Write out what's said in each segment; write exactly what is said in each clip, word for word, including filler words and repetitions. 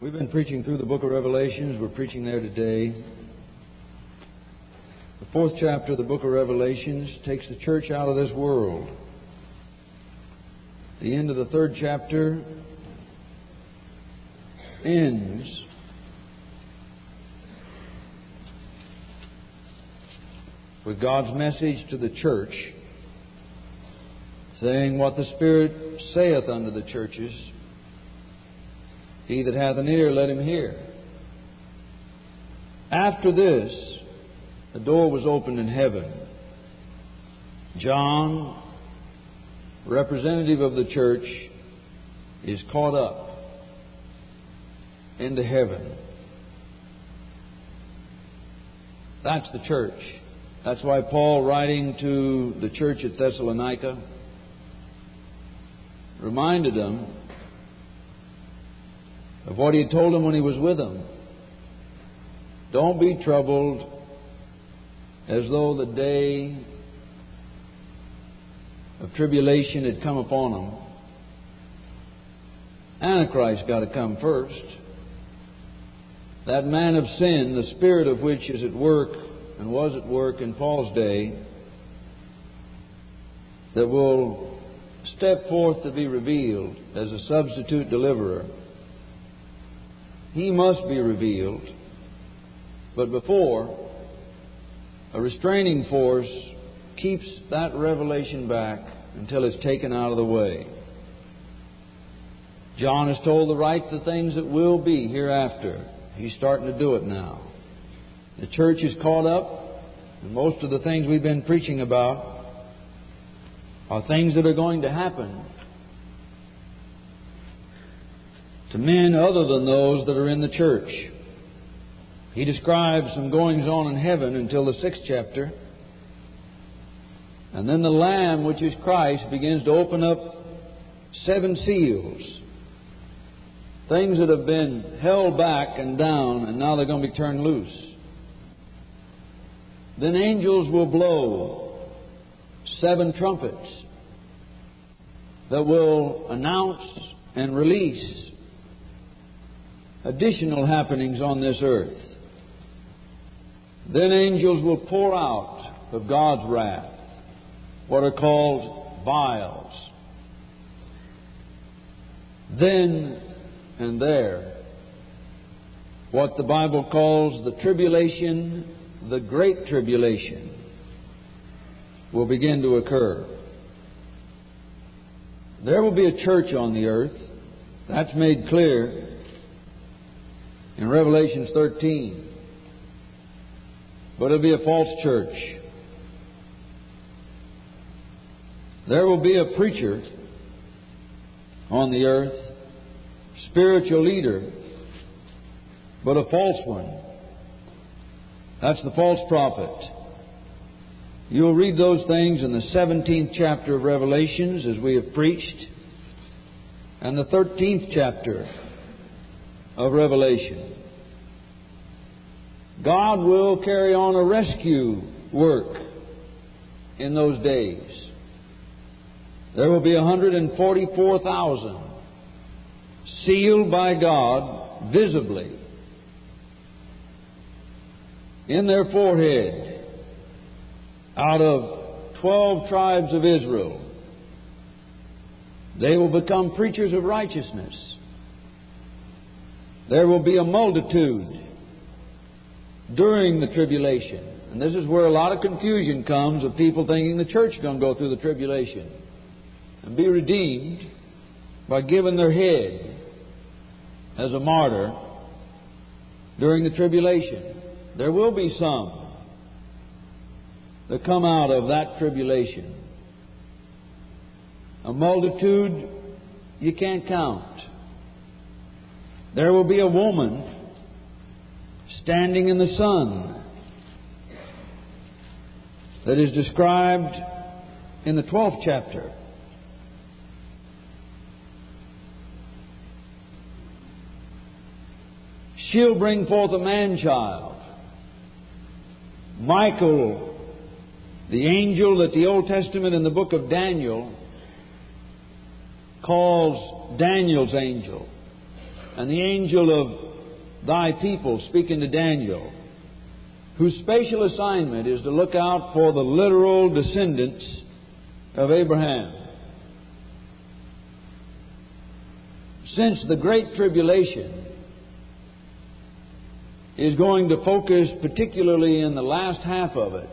We've been preaching through the book of Revelations. We're preaching there today. The fourth chapter of the book of Revelations takes the church out of this world. The end of the third chapter ends with God's message to the church, saying, "What the Spirit saith unto the churches, he that hath an ear, let him hear." After this, the door was opened in heaven. John, representative of the church, is caught up into heaven. That's the church. That's why Paul, writing to the church at Thessalonica, reminded them of what he had told them when he was with them. Don't be troubled as though the day of tribulation had come upon them. Antichrist got to come first. That man of sin, the spirit of which is at work and was at work in Paul's day, that will step forth to be revealed as a substitute deliverer. He must be revealed. But before, a restraining force keeps that revelation back until it's taken out of the way. John is told to write the things that will be hereafter. He's starting to do it now. The church is caught up, and most of the things we've been preaching about are things that are going to happen to men other than those that are in the church. He describes some goings on in heaven until the sixth chapter. And then the Lamb, which is Christ, begins to open up seven seals. Things that have been held back and down, and now they're going to be turned loose. Then angels will blow seven trumpets that will announce and release additional happenings on this earth. Then angels will pour out of God's wrath what are called vials. Then and there, what the Bible calls the tribulation, the great tribulation, will begin to occur. There will be a church on the earth. That's made clear in Revelation thirteen. But it'll be a false church. There will be a preacher on the earth, spiritual leader, but a false one. That's the false prophet. You'll read those things in the seventeenth chapter of Revelations, as we have preached, and the thirteenth chapter of Revelation. God will carry on a rescue work in those days. There will be one hundred forty-four thousand sealed by God visibly in their forehead out of twelve tribes of Israel. They will become preachers of righteousness. There will be a multitude during the tribulation. And this is where a lot of confusion comes of people thinking the church is going to go through the tribulation and be redeemed by giving their head as a martyr during the tribulation. There will be some that come out of that tribulation. A multitude you can't count. There will be a woman standing in the sun that is described in the twelfth chapter. She'll bring forth a man-child. Michael, the angel that the Old Testament in the book of Daniel calls Daniel's angel, and the angel of thy people speaking to Daniel, whose special assignment is to look out for the literal descendants of Abraham. Since the Great Tribulation is going to focus particularly in the last half of it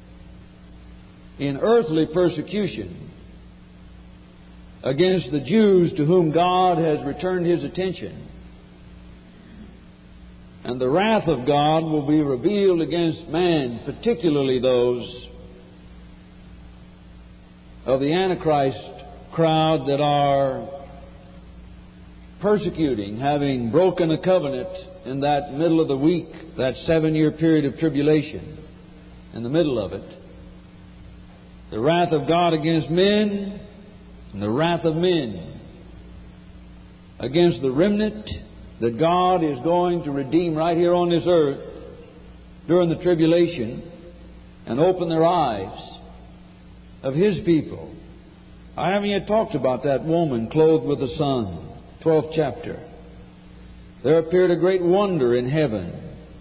in earthly persecution against the Jews to whom God has returned His attention, and the wrath of God will be revealed against man, particularly those of the Antichrist crowd that are persecuting, having broken a covenant in that middle of the week, that seven-year period of tribulation, in the middle of it. The wrath of God against men, and the wrath of men against the remnant that God is going to redeem right here on this earth during the tribulation and open their eyes of His people. I haven't yet talked about that woman clothed with the sun, twelfth chapter. There appeared a great wonder in heaven.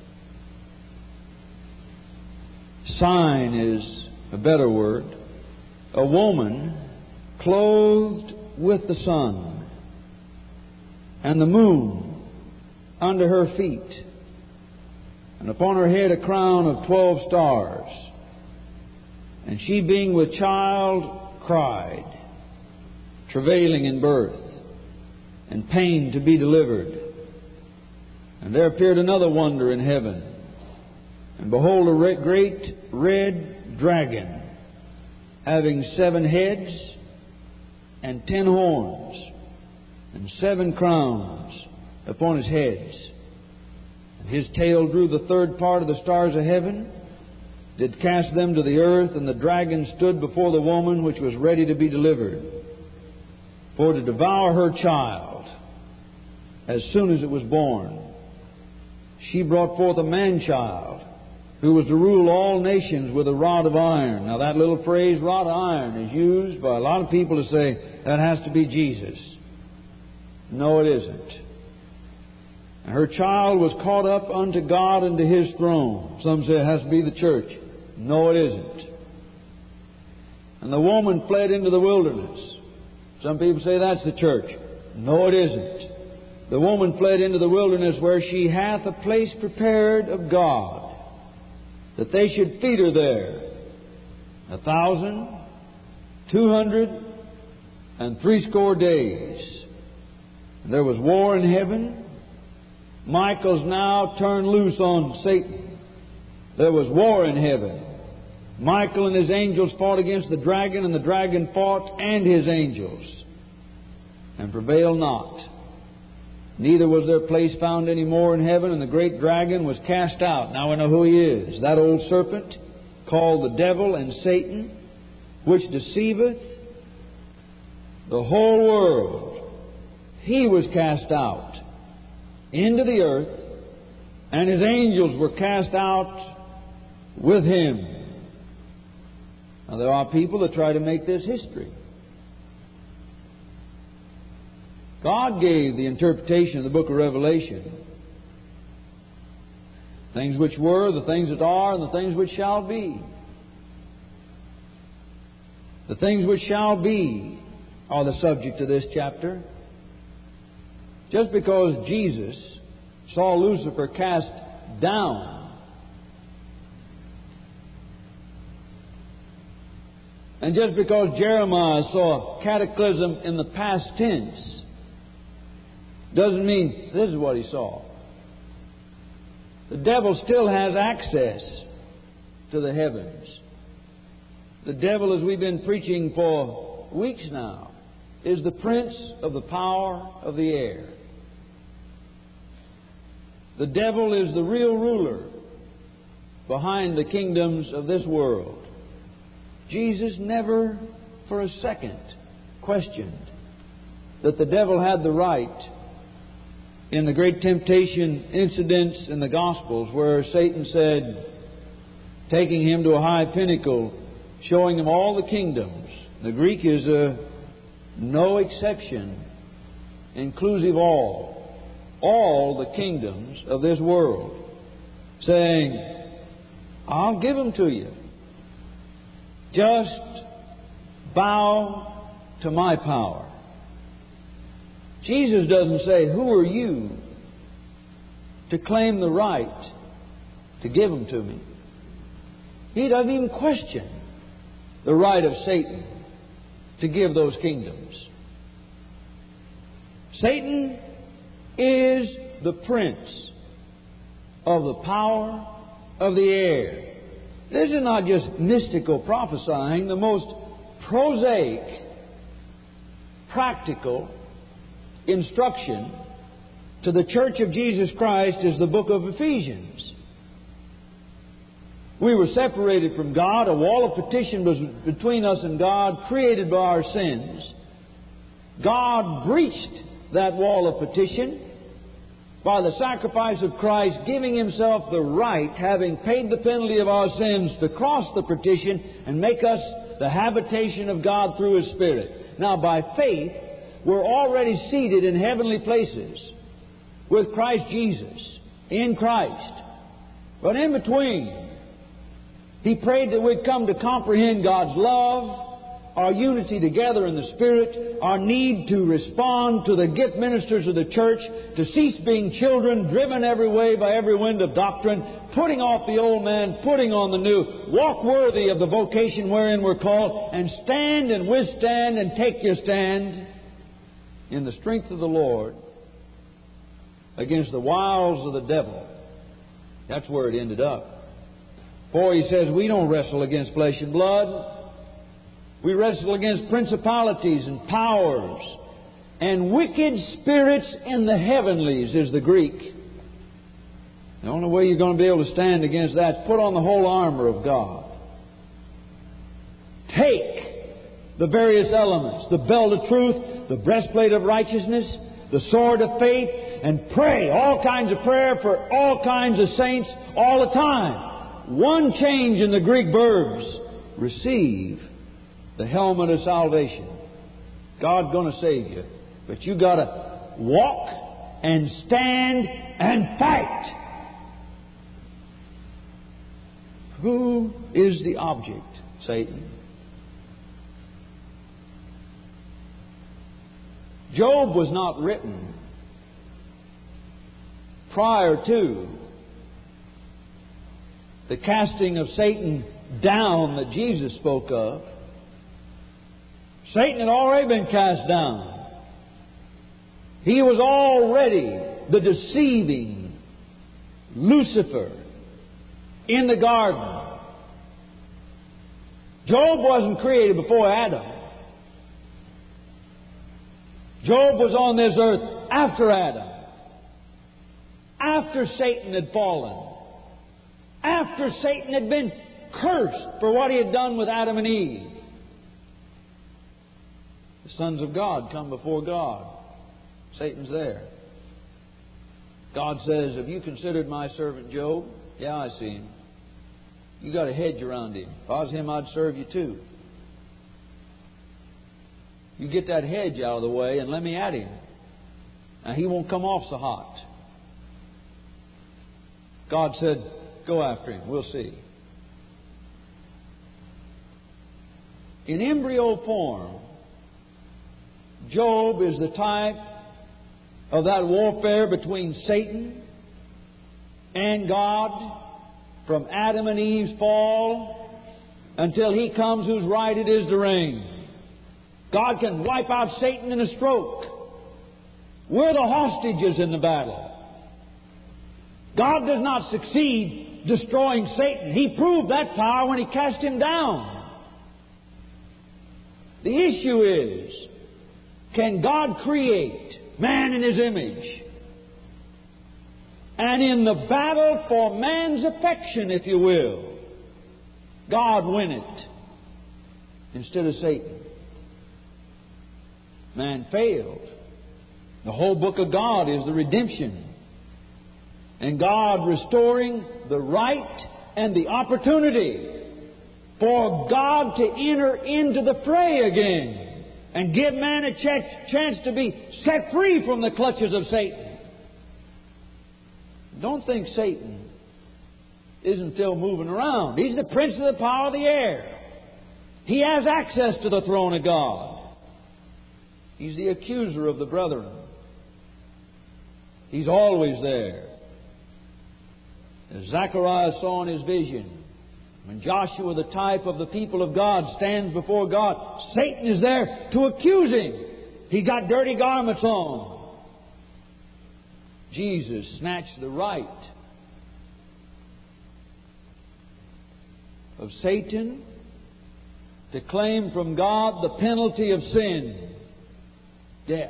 Sign is a better word. A woman clothed with the sun, and the moon under her feet, and upon her head a crown of twelve stars. And she, being with child, cried, travailing in birth, and pain to be delivered. And there appeared another wonder in heaven. And behold, a great red dragon, having seven heads and ten horns, and seven crowns upon his heads. And his tail drew the third part of the stars of heaven, did cast them to the earth, and the dragon stood before the woman which was ready to be delivered, for to devour her child as soon as it was born. She brought forth a man-child, who was to rule all nations with a rod of iron. Now that little phrase, rod of iron, is used by a lot of people to say that has to be Jesus. No, it isn't. And her child was caught up unto God and to His throne. Some say it has to be the church. No, it isn't. And the woman fled into the wilderness. Some people say that's the church. No, it isn't. The woman fled into the wilderness, where she hath a place prepared of God, that they should feed her there a thousand, two hundred, and threescore days. And there was war in heaven. Michael's now turned loose on Satan. There was war in heaven. Michael and his angels fought against the dragon, and the dragon fought and his angels, and prevailed not. Neither was there place found any more in heaven, and the great dragon was cast out. Now we know who he is. That old serpent, called the devil and Satan, which deceiveth the whole world. He was cast out into the earth, and his angels were cast out with him. Now there are people that try to make this history. God gave the interpretation of the book of Revelation. Things which were, the things that are, and the things which shall be. The things which shall be are the subject of this chapter. Just because Jesus saw Lucifer cast down, and just because Jeremiah saw cataclysm in the past tense, doesn't mean this is what he saw. The devil still has access to the heavens. The devil, as we've been preaching for weeks now, is the prince of the power of the air. The devil is the real ruler behind the kingdoms of this world. Jesus never for a second questioned that the devil had the right in the great temptation incidents in the Gospels, where Satan said, taking him to a high pinnacle, showing him all the kingdoms. The Greek is a no exception, inclusive all. all the kingdoms of this world, saying, I'll give them to you. Just bow to my power. Jesus doesn't say, who are you to claim the right to give them to me? He doesn't even question the right of Satan to give those kingdoms. Satan is the prince of the power of the air. This is not just mystical prophesying. The most prosaic, practical instruction to the Church of Jesus Christ is the book of Ephesians. We were separated from God. A wall of partition was between us and God, created by our sins. God breached that wall of partition by the sacrifice of Christ, giving Himself the right, having paid the penalty of our sins, to cross the partition and make us the habitation of God through His Spirit. Now, by faith, we're already seated in heavenly places with Christ Jesus, in Christ. But in between, He prayed that we'd come to comprehend God's love, our unity together in the Spirit, our need to respond to the gift ministers of the church, to cease being children, driven every way by every wind of doctrine, putting off the old man, putting on the new, walk worthy of the vocation wherein we're called, and stand and withstand and take your stand in the strength of the Lord against the wiles of the devil. That's where it ended up. For He says, we don't wrestle against flesh and blood. We wrestle against principalities and powers and wicked spirits in the heavenlies, is the Greek. The only way you're going to be able to stand against that is put on the whole armor of God. Take the various elements, the belt of truth, the breastplate of righteousness, the sword of faith, and pray all kinds of prayer for all kinds of saints all the time. One change in the Greek verbs. Receive the helmet of salvation. God's going to save you. But you got to walk and stand and fight. Who is the object? Satan. Job was not written prior to the casting of Satan down that Jesus spoke of. Satan had already been cast down. He was already the deceiving Lucifer in the garden. Job wasn't created before Adam. Job was on this earth after Adam. After Satan had fallen. After Satan had been cursed for what he had done with Adam and Eve. The sons of God come before God. Satan's there. God says, have you considered my servant Job? Yeah, I see him. You got a hedge around him. If I was him, I'd serve you too. You get that hedge out of the way and let me at him. Now he won't come off so hot. God said, go after him. We'll see. In embryo form, Job is the type of that warfare between Satan and God from Adam and Eve's fall until He comes whose right it is to reign. God can wipe out Satan in a stroke. We're the hostages in the battle. God does not succeed destroying Satan. He proved that power when He cast him down. The issue is, can God create man in His image? And in the battle for man's affection, if you will, God win it instead of Satan. Man failed. The whole book of God is the redemption. And God restoring the right and the opportunity for God to enter into the fray again and give man a ch- chance to be set free from the clutches of Satan. Don't think Satan isn't still moving around. He's the prince of the power of the air. He has access to the throne of God. He's the accuser of the brethren. He's always there. As Zechariah saw in his vision, when Joshua, the type of the people of God, stands before God, Satan is there to accuse him. He got dirty garments on. Jesus snatched the right of Satan to claim from God the penalty of sin, death,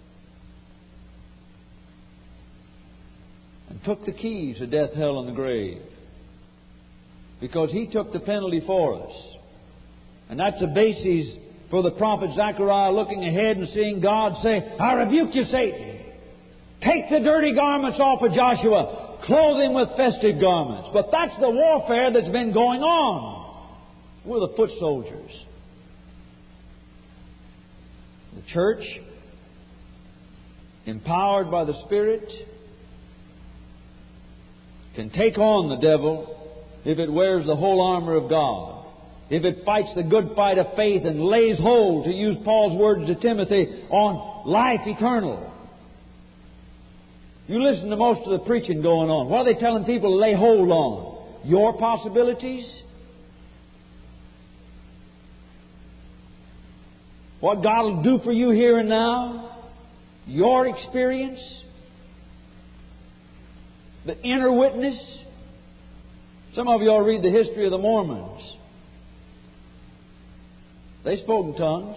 and took the keys to death, hell, and the grave, because He took the penalty for us. And that's the basis for the prophet Zechariah looking ahead and seeing God say, I rebuke you, Satan. Take the dirty garments off of Joshua. Clothe him with festive garments. But that's the warfare that's been going on. We're the foot soldiers. The church, empowered by the Spirit, can take on the devil if it wears the whole armor of God. If it fights the good fight of faith and lays hold, to use Paul's words to Timothy, on life eternal. You listen to most of the preaching going on. What are they telling people to lay hold on? Your possibilities? What God will do for you here and now? Your experience? The inner witness? Some of you all read the history of the Mormons. They spoke in tongues.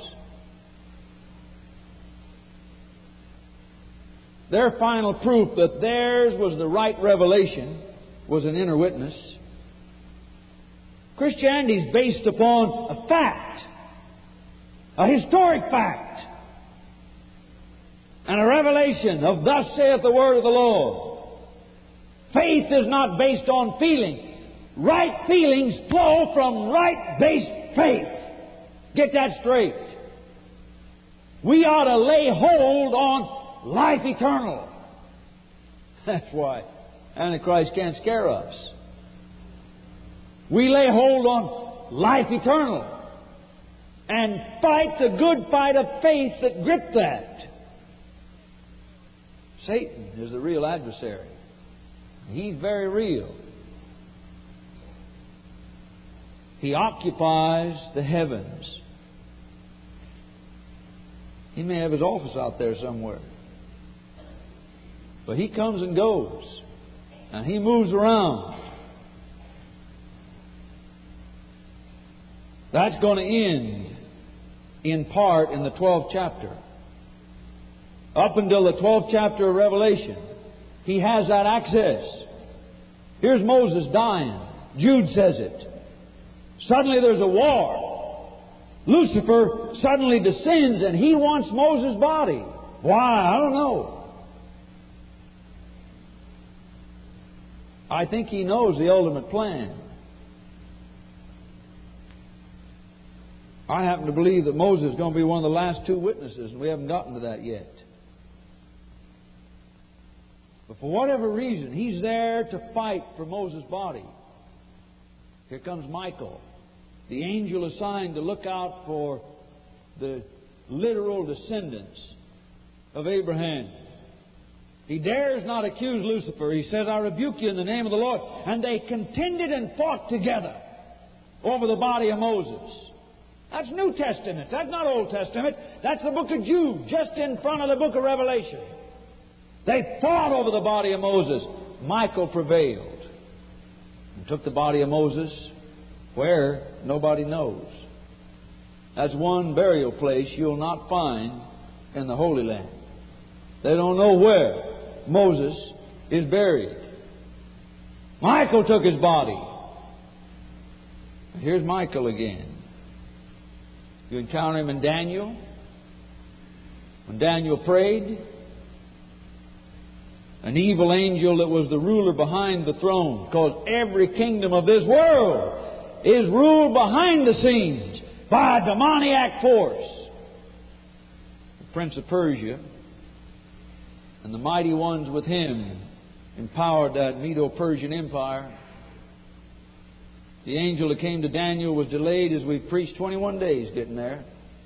Their final proof that theirs was the right revelation was an inner witness. Christianity is based upon a fact, a historic fact, and a revelation of thus saith the word of the Lord. Faith is not based on feeling. Right feelings flow from right-based faith. Get that straight. We ought to lay hold on life eternal. That's why Antichrist can't scare us. We lay hold on life eternal and fight the good fight of faith that grip that. Satan is the real adversary. He's very real. He occupies the heavens. He may have his office out there somewhere. But he comes and goes. And he moves around. That's going to end in part in the twelfth chapter. Up until the twelfth chapter of Revelation, he has that access. Here's Moses dying. Jude says it. Suddenly there's a war. Lucifer suddenly descends and he wants Moses' body. Why? I don't know. I think he knows the ultimate plan. I happen to believe that Moses is going to be one of the last two witnesses, and we haven't gotten to that yet. But for whatever reason, he's there to fight for Moses' body. Here comes Michael, the angel assigned to look out for the literal descendants of Abraham. He dares not accuse Lucifer. He says, I rebuke you in the name of the Lord. And they contended and fought together over the body of Moses. That's New Testament. That's not Old Testament. That's the book of Jude, just in front of the book of Revelation. They fought over the body of Moses. Michael prevailed and took the body of Moses where nobody knows. That's one burial place you'll not find in the Holy Land. They don't know where Moses is buried. Michael took his body. Here's Michael again. You encounter him in Daniel. When Daniel prayed, an evil angel that was the ruler behind the throne, because every kingdom of this world is ruled behind the scenes by a demoniac force. The Prince of Persia and the mighty ones with him empowered that Medo-Persian Empire. The angel that came to Daniel was delayed, as we preached, twenty-one days getting there.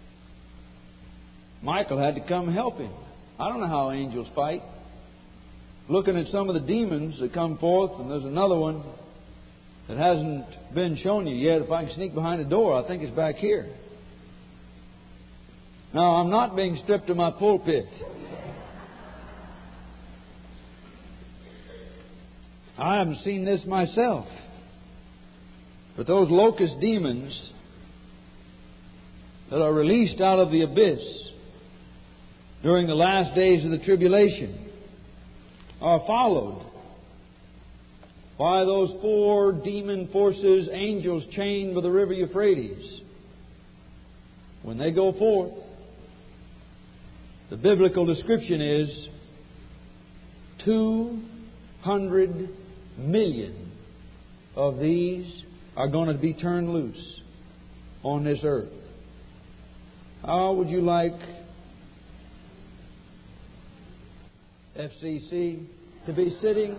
Michael had to come help him. I don't know how angels fight. Looking at some of the demons that come forth, and there's another one that hasn't been shown you yet. If I can sneak behind the door, I think it's back here. Now, I'm not being stripped of my pulpit. I haven't seen this myself. But those locust demons that are released out of the abyss during the last days of the tribulation are followed by those four demon forces, angels chained by the river Euphrates. When they go forth, the biblical description is two hundred million of these are going to be turned loose on this earth. How would you like F C C to be sitting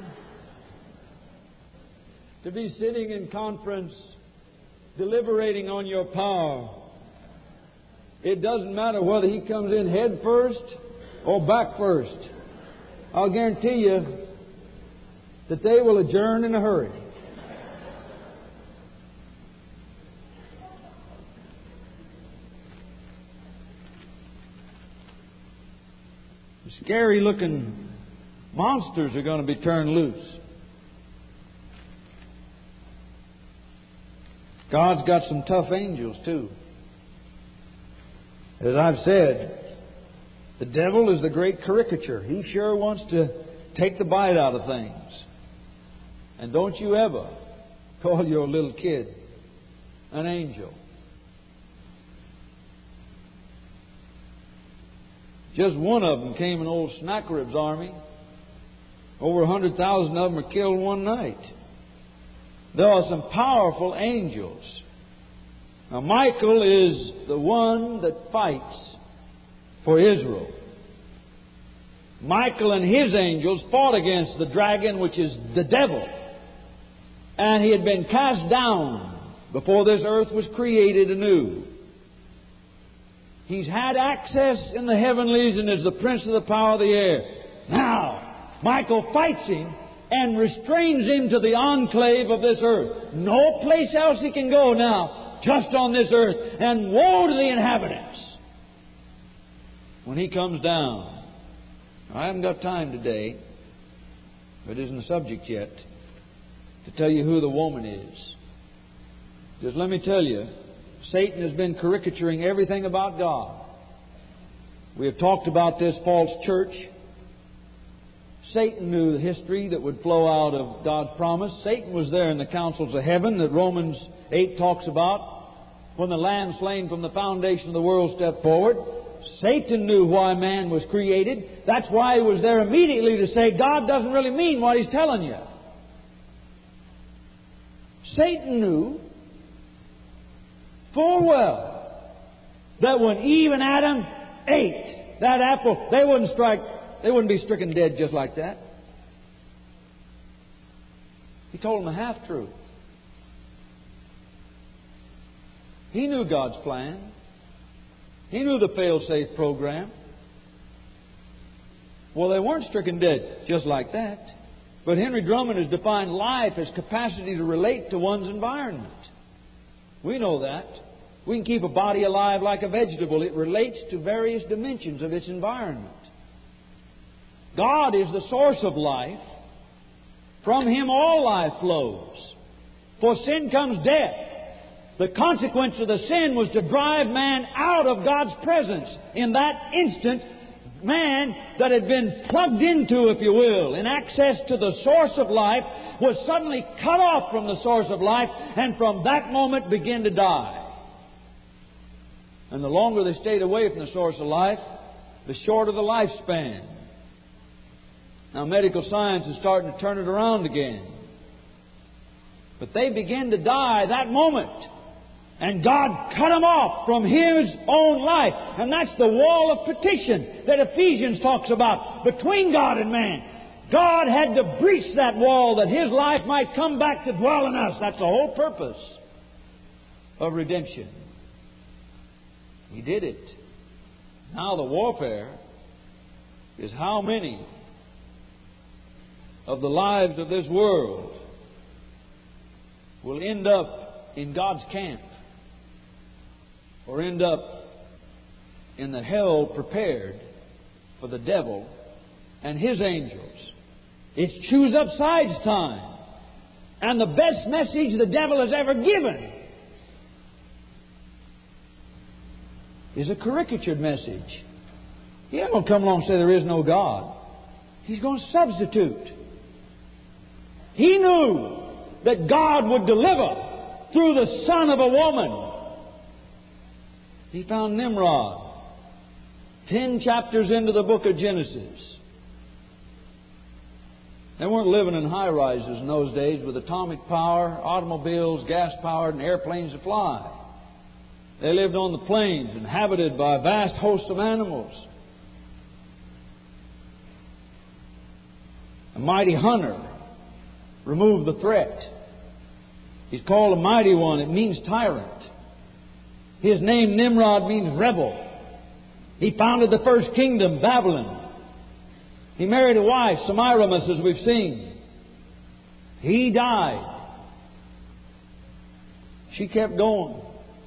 to be sitting in conference deliberating on your power? It doesn't matter whether he comes in head first or back first. I'll guarantee you that they will adjourn in a hurry. Scary looking monsters are going to be turned loose. God's got some tough angels too. As I've said, the devil is the great caricature. He sure wants to take the bite out of things. And don't you ever call your little kid an angel. Just one of them came in old Snackrib's army. Over a hundred thousand of them were killed one night. There are some powerful angels. Now, Michael is the one that fights for Israel. Michael and his angels fought against the dragon, which is the devil. And he had been cast down before this earth was created anew. He's had access in the heavenlies and is the prince of the power of the air. Now, Michael fights him and restrains him to the enclave of this earth. No place else he can go now, just on this earth. And woe to the inhabitants when he comes down. I haven't got time today, but it isn't the subject yet, to tell you who the woman is. Just let me tell you, Satan has been caricaturing everything about God. We have talked about this false church. Satan knew the history that would flow out of God's promise. Satan was there in the councils of heaven that Romans eight talks about. When the Lamb slain from the foundation of the world stepped forward, Satan knew why man was created. That's why he was there immediately to say, God doesn't really mean what He's telling you. Satan knew full well that when Eve and Adam ate that apple, they wouldn't strike, they wouldn't be stricken dead just like that. He told them a half-truth. He knew God's plan. He knew the fail-safe program. Well, they weren't stricken dead just like that. But Henry Drummond has defined life as capacity to relate to one's environment. We know that. We can keep a body alive like a vegetable. It relates to various dimensions of its environment. God is the source of life. From Him all life flows. For sin comes death. The consequence of the sin was to drive man out of God's presence. In that instant, man that had been plugged into, if you will, in access to the source of life, was suddenly cut off from the source of life, and from that moment began to die. And the longer they stayed away from the source of life, the shorter the lifespan. Now medical science is starting to turn it around again. But they began to die that moment. And God cut them off from His own life. And that's the wall of partition that Ephesians talks about between God and man. God had to breach that wall that His life might come back to dwell in us. That's the whole purpose of redemption. He did it. Now the warfare is how many of the lives of this world will end up in God's camp or end up in the hell prepared for the devil and his angels. It's choose up sides time. And the best message the devil has ever given is a caricatured message. He ain't going to come along and say there is no God. He's going to substitute. He knew that God would deliver through the son of a woman. He found Nimrod ten chapters into the book of Genesis. They weren't living in high-rises in those days with atomic power, automobiles, gas-powered, and airplanes to fly. They lived on the plains, inhabited by a vast host of animals. A mighty hunter removed the threat. He's called a mighty one. It means tyrant. His name, Nimrod, means rebel. He founded the first kingdom, Babylon. He married a wife, Semiramis, as we've seen. He died. She kept going.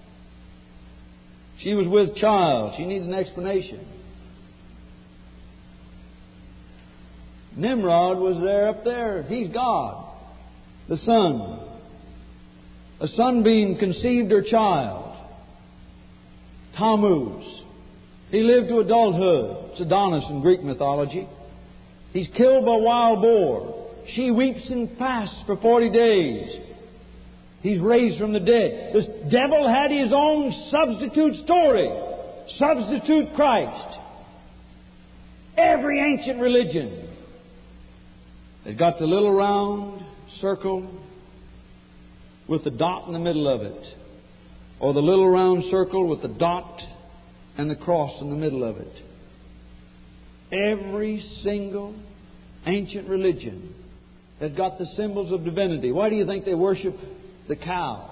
She was with child. She needed an explanation. Nimrod was there up there. He's God. The Son. A sunbeam conceived her child. Tammuz. He lived to adulthood. It's Adonis in Greek mythology. He's killed by wild boar. She weeps and fasts for forty days. He's raised from the dead. The devil had his own substitute story. Substitute Christ. Every ancient religion has got the little round circle with the dot in the middle of it. Or the little round circle with the dot and the cross in the middle of it. Every single ancient religion has got the symbols of divinity. Why do you think they worship the cow?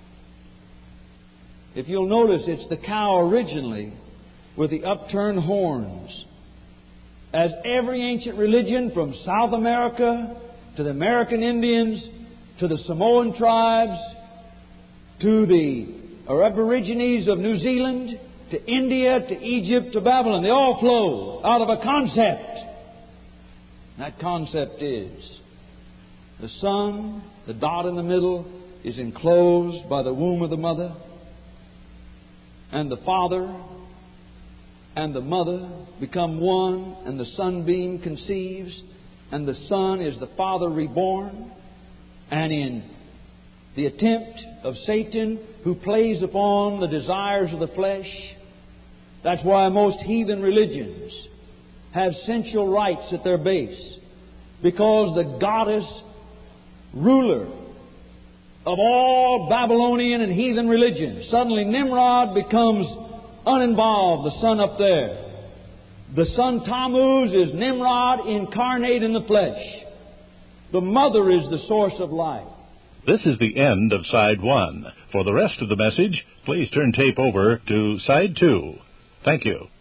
If you'll notice, it's the cow originally with the upturned horns. As every ancient religion from South America to the American Indians to the Samoan tribes to the Aborigines of New Zealand to India, to Egypt, to Babylon. They all flow out of a concept. That concept is the Son, the dot in the middle, is enclosed by the womb of the mother. And the Father and the mother become one, and the sunbeam conceives, and the Son is the Father reborn. And in the attempt of Satan, who plays upon the desires of the flesh, that's why most heathen religions have sensual rites at their base. Because the goddess ruler of all Babylonian and heathen religions, suddenly Nimrod becomes uninvolved, the sun up there. The sun Tammuz is Nimrod incarnate in the flesh. The mother is the source of life. This is the end of Side one. For the rest of the message, please turn tape over to Side two. Thank you.